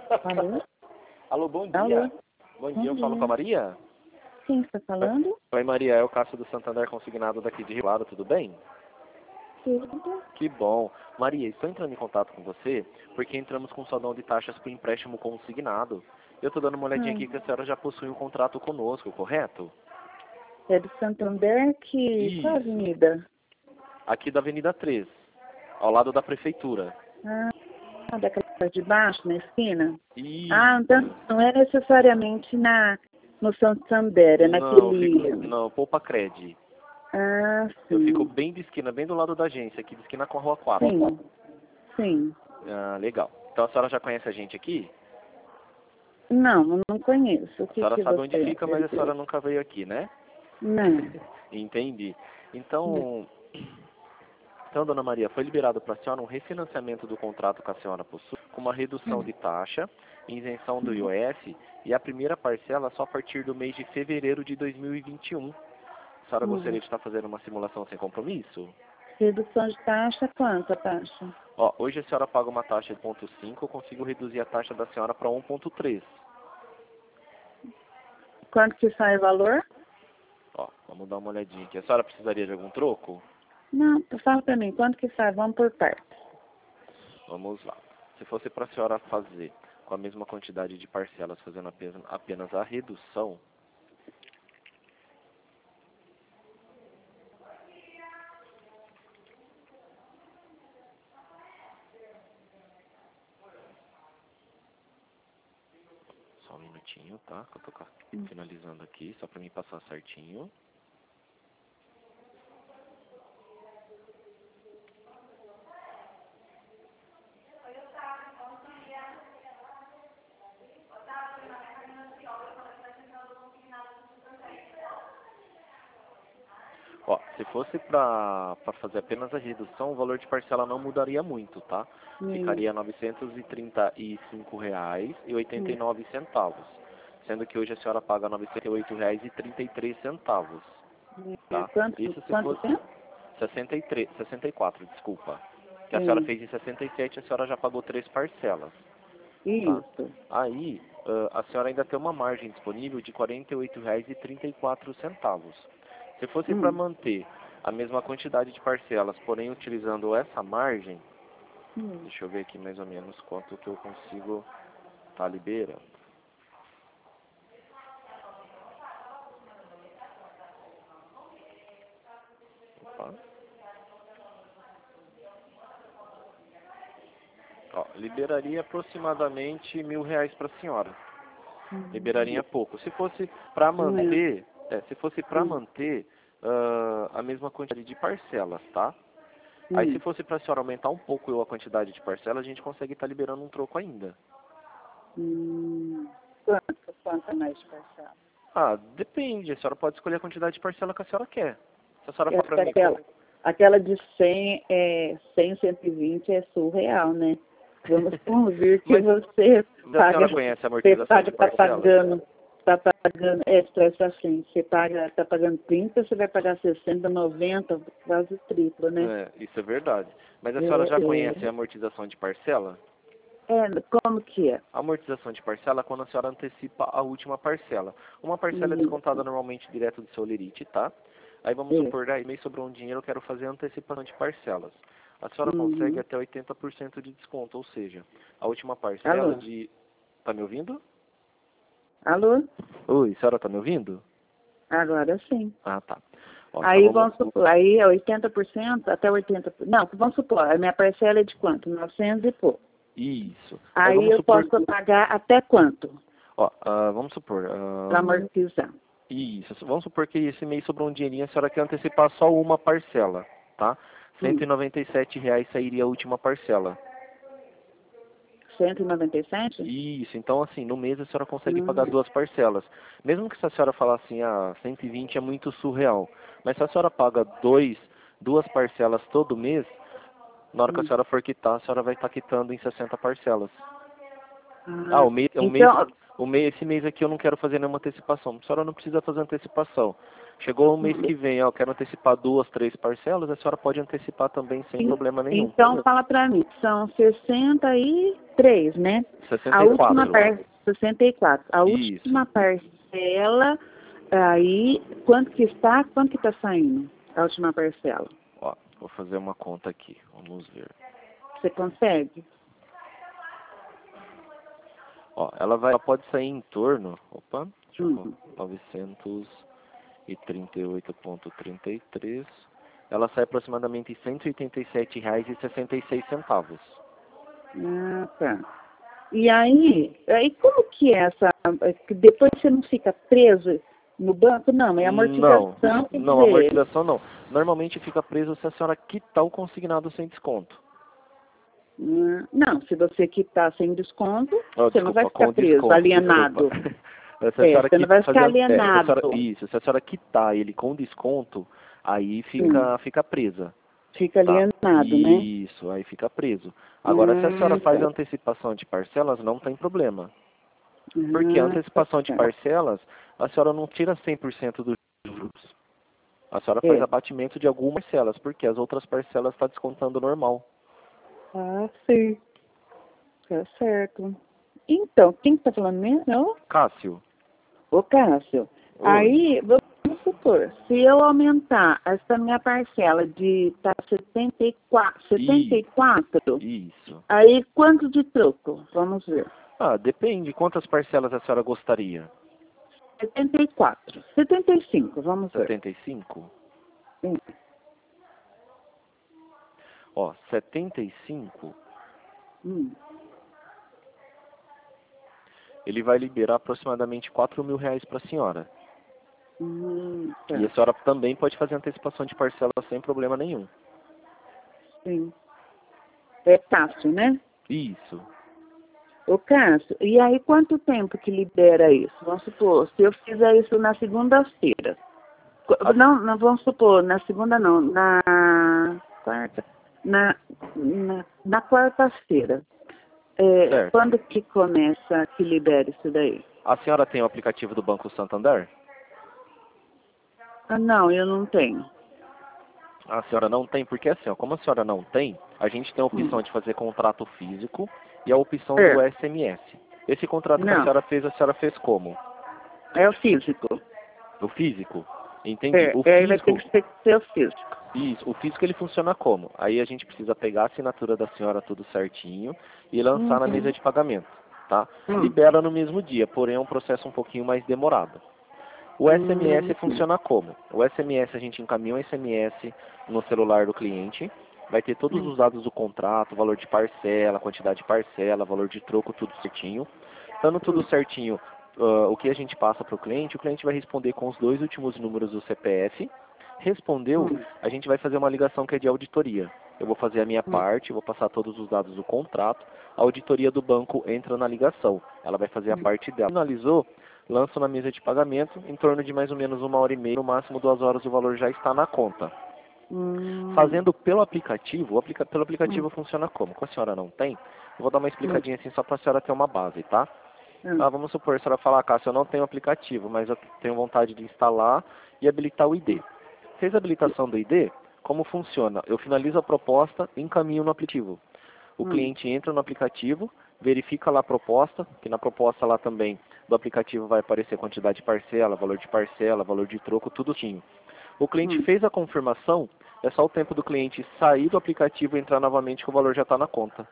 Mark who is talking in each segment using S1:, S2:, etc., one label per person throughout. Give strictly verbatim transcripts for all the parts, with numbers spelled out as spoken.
S1: Alô?
S2: Alô, bom dia.
S1: Alô?
S2: Bom dia,
S1: Bom
S2: eu
S1: dia.
S2: falo com a Maria?
S1: Quem está falando?
S2: Oi, Maria, é o Cássio do Santander Consignado daqui de Rio Claro, tudo bem?
S1: Tudo.
S2: Que bom. Maria, estou entrando em contato com você porque entramos com saldão de taxas para empréstimo consignado. Eu estou dando uma olhadinha aqui
S1: Hum.
S2: que a senhora já possui um contrato conosco, correto?
S1: É do Santander, que...
S2: Isso.
S1: Qual avenida?
S2: Aqui da Avenida três, ao lado da prefeitura.
S1: Ah, daquela de baixo, na esquina?
S2: Isso.
S1: Ah, então não é necessariamente na, no Santander, é
S2: Não, eu
S1: naquele...
S2: fico, não, Poupa Cred.
S1: Ah,
S2: Eu fico
S1: sim.
S2: bem de esquina, bem do lado da agência, aqui de esquina com a Rua quatro.
S1: Sim, sim.
S2: Ah, legal. Então a senhora já conhece a gente aqui?
S1: Não, eu não conheço. O
S2: A
S1: que
S2: senhora
S1: que
S2: sabe onde
S1: você...
S2: fica, mas a senhora nunca veio aqui, né?
S1: Não.
S2: Entendi. Então, então, dona Maria, foi liberado para a senhora um refinanciamento do contrato que a senhora possui, com uma redução de taxa, isenção do I O S e a primeira parcela só a partir do mês de fevereiro de dois mil e vinte e um. A senhora
S1: Hum.
S2: gostaria de estar fazendo uma simulação sem compromisso?
S1: Redução de taxa, quanto a taxa?
S2: Ó, hoje a senhora paga uma taxa de zero vírgula cinco, eu consigo reduzir a taxa da senhora para um vírgula três.
S1: Quanto que sai o valor?
S2: Ó, vamos dar uma olhadinha aqui. A senhora precisaria de algum troco?
S1: Não, fala pra mim, quanto que sai? Vamos por partes.
S2: Vamos lá. Se fosse para a senhora fazer com a mesma quantidade de parcelas, fazendo apenas, apenas a redução, só um minutinho, tá? Que eu tô ca- finalizando aqui, só para mim passar certinho. Ó, se fosse para fazer apenas a redução, o valor de parcela não mudaria muito, tá?
S1: Hum.
S2: Ficaria R novecentos e trinta e cinco reais e oitenta e nove centavos, sendo que hoje a senhora paga noventa e oito reais e trinta e três centavos, tá?
S1: Quanto,
S2: Isso se
S1: quanto
S2: fosse
S1: tempo?
S2: sessenta e três, sessenta e quatro, desculpa. Que a senhora
S1: Sim.
S2: fez em sessenta e sete, a senhora já pagou três parcelas, tá?
S1: Isso.
S2: Aí, ah, a senhora ainda tem uma margem disponível de quarenta e oito reais e trinta e quatro centavos. Se fosse para
S1: Hum.
S2: manter a mesma quantidade de parcelas, porém utilizando essa margem,
S1: Hum.
S2: deixa eu ver aqui mais ou menos quanto que eu consigo estar liberando. Opa. Ó, liberaria aproximadamente mil reais para a senhora. Liberaria pouco. Se fosse para manter, é, se fosse para
S1: Hum.
S2: manter ah, a mesma quantidade de parcelas, tá? Aí se
S1: Hum.
S2: fosse para a senhora aumentar um pouco a quantidade de parcelas, a gente consegue estar liberando um troco ainda.
S1: Hum. Quanto? Quanto mais de parcela?
S2: Ah, depende. A senhora pode escolher a quantidade de parcela que a senhora quer. Se a senhora falar para
S1: Essa,
S2: mim...
S1: aquela, aquela de cem, é, cem, cento e vinte é surreal, né? Vamos convir que
S2: Mas
S1: você
S2: a
S1: paga,
S2: senhora conhece a
S1: você
S2: amortização
S1: paga,
S2: de
S1: tá
S2: parcelas?
S1: pagando, tá pagando, é, expresso assim, você paga, tá pagando trinta, você vai pagar sessenta, noventa, quase triplo, né?
S2: É, isso é verdade. Mas a senhora já conhece
S1: É,
S2: a amortização de parcela?
S1: é, é, como que é?
S2: A amortização de parcela é quando a senhora antecipa a última parcela. Uma parcela é descontada
S1: Isso,
S2: normalmente direto do seu lerite, tá? Aí vamos
S1: isso.
S2: supor, daí mês sobrou um dinheiro, eu quero fazer a antecipação de parcelas. A senhora consegue
S1: Uhum.
S2: até oitenta por cento de desconto, ou seja, a última parcela
S1: Alô?
S2: de... Tá me ouvindo?
S1: Alô?
S2: Oi, a senhora tá me ouvindo?
S1: Agora sim.
S2: Ah, tá. Ó, então
S1: Aí
S2: vamos...
S1: vamos supor, aí é oitenta por cento até oitenta por cento. Não, vamos supor, a minha parcela é de quanto? novecentos e pouco.
S2: Isso. Aí
S1: Aí
S2: vamos
S1: eu
S2: supor...
S1: posso pagar até quanto?
S2: Ó, ah, vamos supor... ah,
S1: Para amortizar.
S2: Isso. Vamos supor que esse mês sobrou um dinheirinho, a senhora quer antecipar só uma parcela, tá? cento e
S1: Hum.
S2: noventa e sete reais sairia a última parcela.
S1: cento e noventa e sete?
S2: Isso. Então, assim, no mês a senhora consegue pagar
S1: Hum.
S2: duas parcelas. Mesmo que se a senhora falar assim, ah, cento e vinte é muito surreal. Mas se a senhora paga dois, duas parcelas todo mês, na hora que a
S1: Hum.
S2: senhora for quitar, a senhora vai estar quitando em sessenta parcelas. Ah,
S1: Ah,
S2: o mês, o mês,
S1: então,
S2: o mês, esse mês aqui eu não quero fazer nenhuma antecipação. A senhora não precisa fazer antecipação. Chegou o mês que vem, ó, eu quero antecipar duas, três parcelas, a senhora pode antecipar também sem problema nenhum.
S1: Então, fala para mim, são sessenta e três, né?
S2: sessenta
S1: A
S2: e
S1: última
S2: quatro.
S1: par... sessenta e quatro. A
S2: Isso.
S1: última parcela, aí, quanto que está, quanto que está saindo a última parcela?
S2: Ó, vou fazer uma conta aqui, vamos ver.
S1: Você consegue?
S2: Ó, ela vai, ela pode sair em torno, opa, deixa eu
S1: Hum.
S2: ver, novecentos e trinta e oito vírgula trinta e três. Ela sai aproximadamente em cento e oitenta e sete reais e sessenta e seis centavos.
S1: Ah, tá. E aí, aí como que é essa, que depois você não fica preso no banco? Não, é amortização.
S2: Não,
S1: quer
S2: não,
S1: dizer,
S2: amortização não. Normalmente fica preso se a senhora quitar o consignado sem desconto.
S1: hum, não, se você quitar sem desconto,
S2: Oh,
S1: você não vai
S2: desculpa,
S1: ficar
S2: com
S1: preso,
S2: desconto,
S1: alienado.
S2: desculpa. Se a
S1: É,
S2: senhora
S1: você não vai
S2: quita-
S1: ficar
S2: fazer- é, se a
S1: alienado.
S2: senhora- isso, se a senhora quitar ele com desconto, aí fica, fica presa.
S1: Fica
S2: Tá?
S1: alienado, né?
S2: Isso, aí fica preso. Agora, se a senhora
S1: Hum,
S2: faz
S1: tá.
S2: a antecipação de parcelas, não tem problema. Porque a
S1: Ah,
S2: antecipação de
S1: tá.
S2: parcelas, a senhora não tira cem por cento dos juros. A senhora faz
S1: É.
S2: abatimento de algumas parcelas, porque as outras parcelas está descontando normal.
S1: Ah, sim. Tá certo. Então, quem está falando mesmo?
S2: Cássio.
S1: Ô, Cássio,
S2: Oi.
S1: aí, vamos supor, se eu aumentar essa minha parcela de tá, setenta e quatro, setenta e quatro,
S2: Isso.
S1: aí quanto de troco? Vamos ver.
S2: Ah, depende. Quantas parcelas a senhora gostaria?
S1: setenta e quatro. setenta e cinco, vamos ver.
S2: setenta e cinco?
S1: Hum.
S2: Ó, setenta e cinco,
S1: Hum.
S2: ele vai liberar aproximadamente quatro mil reais para a senhora.
S1: Hum, tá.
S2: E a senhora também pode fazer antecipação de parcelas sem problema nenhum.
S1: Sim. É Cássio, né?
S2: Isso.
S1: Ô, Cássio, e aí quanto tempo que libera isso? Vamos supor, se eu fizer isso na segunda-feira. Qu-
S2: A-
S1: Não, não, vamos supor, na segunda não, na quarta, na, na, na quarta-feira. É,
S2: Certo.
S1: quando que começa que libera isso daí?
S2: A senhora tem o aplicativo do Banco Santander?
S1: Ah, não, eu não tenho.
S2: A senhora não tem, porque assim, ó, como a senhora não tem, a gente tem a opção
S1: Hum.
S2: de fazer contrato físico e a opção
S1: É.
S2: do S M S. Esse contrato que a
S1: Não.
S2: senhora fez, a senhora fez como?
S1: É o físico.
S2: O físico? Entendi.
S1: É,
S2: O
S1: é, aí vai ter
S2: físico,
S1: que ser, ser o físico.
S2: isso, o físico ele funciona como? Aí a gente precisa pegar a assinatura da senhora tudo certinho e lançar na
S1: Uhum.
S2: mesa de pagamento, tá?
S1: Hum.
S2: Libera no mesmo dia, porém é um processo um pouquinho mais demorado. O S M S
S1: Hum.
S2: funciona como? O S M S, a gente encaminha um S M S no celular do cliente, vai ter todos
S1: Hum.
S2: os dados do contrato, valor de parcela, quantidade de parcela, valor de troco, tudo certinho. Estando tudo certinho, uh, o que a gente passa para o cliente, o cliente vai responder com os dois últimos números do C P F. Respondeu,
S1: Hum.
S2: a gente vai fazer uma ligação que é de auditoria. Eu vou fazer a minha
S1: Hum.
S2: parte, vou passar todos os dados do contrato, a auditoria do banco entra na ligação. Ela vai fazer a parte dela. Finalizou, lanço na mesa de pagamento, em torno de mais ou menos uma hora e meia, no máximo duas horas o valor já está na conta.
S1: Hum.
S2: Fazendo pelo aplicativo, o aplica pelo aplicativo
S1: Hum.
S2: funciona como? Como a senhora não tem, eu vou dar uma explicadinha assim só para a senhora ter uma base, tá?
S1: Hum.
S2: Ah, vamos supor, a senhora falar, Cássio, eu não tenho aplicativo, mas eu tenho vontade de instalar e habilitar o I D. Fez a habilitação do I D? Como funciona? Eu finalizo a proposta e encaminho no aplicativo. O
S1: Hum.
S2: cliente entra no aplicativo, verifica lá a proposta, que na proposta lá também do aplicativo vai aparecer quantidade de parcela, valor de parcela, valor de troco, tudo tinha. O cliente
S1: Hum.
S2: fez a confirmação, é só o tempo do cliente sair do aplicativo e entrar novamente que o valor já está na conta.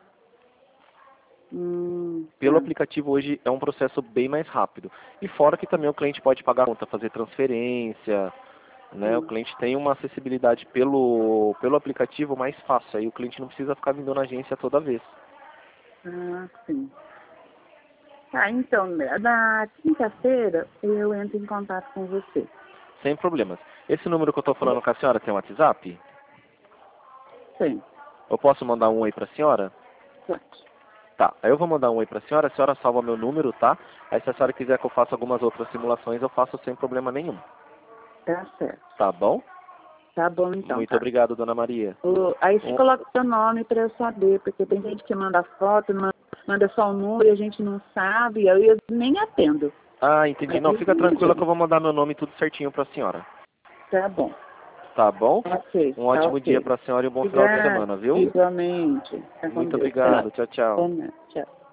S1: Hum.
S2: Pelo
S1: Tá.
S2: aplicativo hoje é um processo bem mais rápido. E fora que também o cliente pode pagar a conta, fazer transferência, né? O
S1: Hum.
S2: cliente tem uma acessibilidade pelo, pelo aplicativo mais fácil. Aí o cliente não precisa ficar vindo na agência toda vez.
S1: Ah, sim. Tá, então, na quinta-feira eu entro em contato com você.
S2: Sem problemas. Esse número que eu estou falando com a senhora tem um WhatsApp?
S1: Sim.
S2: Eu posso mandar um oi para a senhora?
S1: Pode.
S2: Tá, aí eu vou mandar um oi para a senhora, a senhora salva meu número, tá? Aí se a senhora quiser que eu faça algumas outras simulações, eu faço sem problema nenhum.
S1: Tá certo.
S2: Tá bom?
S1: Tá bom, então.
S2: Muito
S1: tá.
S2: obrigado, dona Maria.
S1: O, aí você
S2: Um...
S1: coloca o seu nome para eu saber, porque tem gente que manda foto, manda, manda só o número e a gente não sabe, aí eu nem atendo.
S2: Ah, entendi. Não, fica tranquila que eu vou mandar meu nome tudo certinho para a senhora.
S1: Tá bom.
S2: Tá bom?
S1: Ok.
S2: Um ótimo
S1: tá,
S2: dia
S1: okay.
S2: para a senhora e um bom
S1: Obrigada,
S2: final de semana, viu?
S1: igualmente. Tá com
S2: Muito
S1: Deus.
S2: obrigado. Tchau, tchau.
S1: Tchau. Tchau.